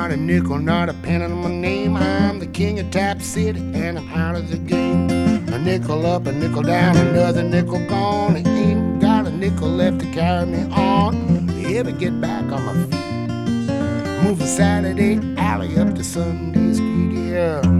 Not a nickel, not a penny on my name. I'm the king of Tap City and I'm out of the game. A nickel up, a nickel down, another nickel gone. I ain't got a nickel left to carry me on. Ever get back on my feet? Moving Saturday alley up to Sunday Street, yeah.